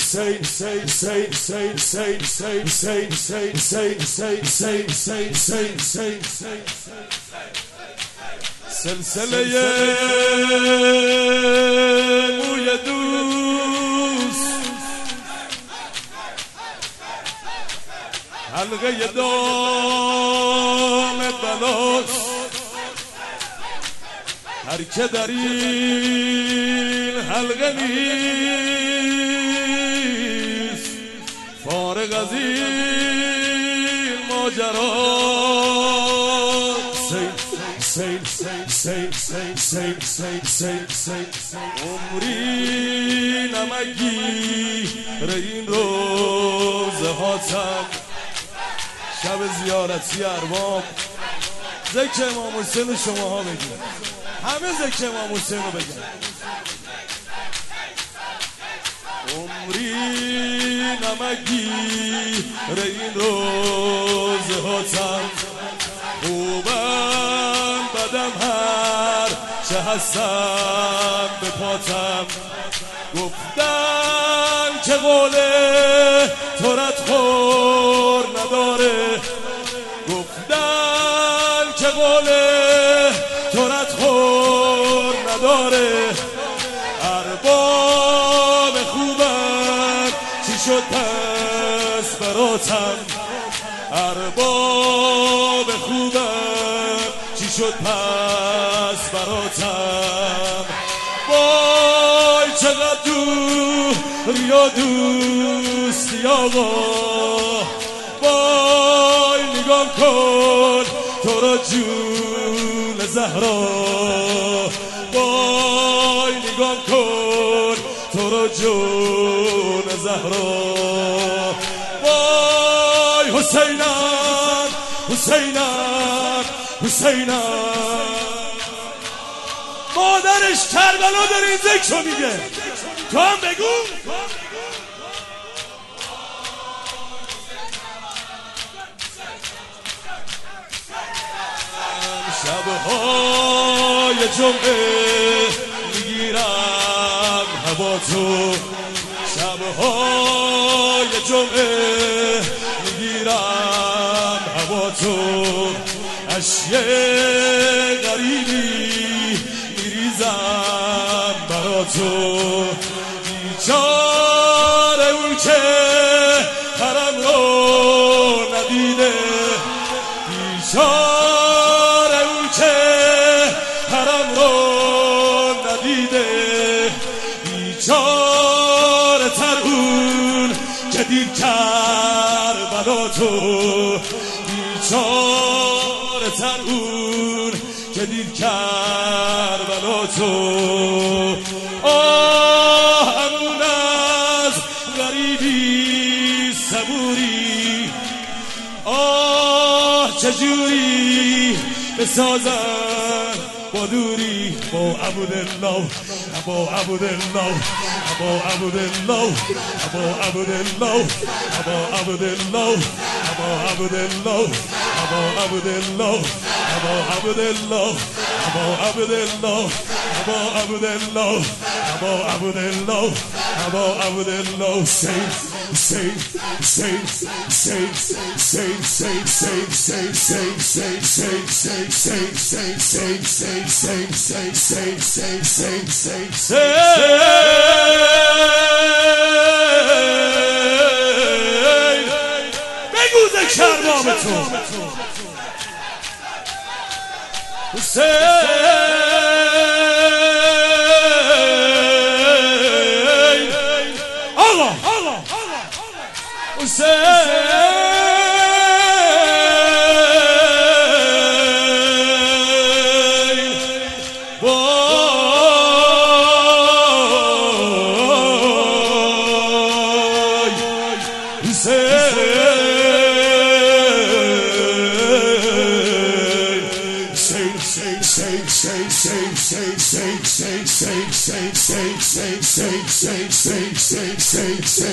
سلسله موی دوست، حلقه دام بلاست. هر که در این حلقه نیست فارغ از این ماجرا. عمری نمگیر این روزه هاتم، شب زیارتی ارباب. ذکر امام حسین شما ها بگید، همه ذکر امام حسین رو بگید. عمری نمگیر این روزه هاتم، خوبم بدم هر چه هستم به پاتم. گفتن که قول تو ردخور نداره، گفتن که قول تو ردخور نداره. ارباب خوبم چی شد پس براتم، ارباب خوبم چی شد پس براتم. وای چقدر دور یا دوستی آقا، وای نگاه کن تو را جون زهرا، وای نگاه کن تو را جون زهرا. وای حسینم حسینم حسینم، مادرش کربلا در این ذکر میگه. تو هم بگو. شبهای جمعه میگیرم هوا تو، شبهای جمعه میگیرم هوا تو. اشک غریبی میریزم برا تو. بیچاره اون که حرم رو ندیده، بیچاره اون که حرم رو ندیده. بیچاره تر اون که دید کربلا تو، بیچاره تر اون که دید کربلا تو. آه همون از غریبی صبوری، آه چجوری بسازن با دوری. با عبدالله ابا عبدالله ابا عبدالله ابا عبدالله ابا عبدالله ابا عبدالله ابا عبدالله ابا عبدالله ابا عبدالله ابا عبدالله ابا عبدالله ابا عبدالله. Say بگو ذکر بابتون say